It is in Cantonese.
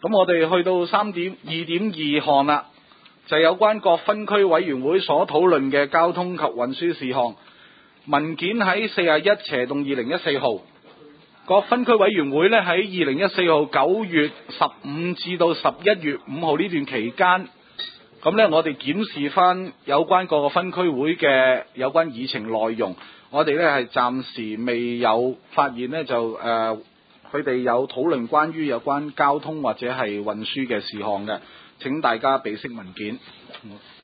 咁我哋去到2.2項啦，就係有關各分區委員會所討論嘅交通及運輸事項。文件喺41/2014號，各分區委員會呢喺2014號9月15至到11月5號呢段期間，咁呢，我哋檢視翻有關各個分區會嘅有關議程內容，我哋呢係暫時未有發現呢，就佢哋有討論關於有關交通或者係運輸嘅事項嘅，請大家備悉文件。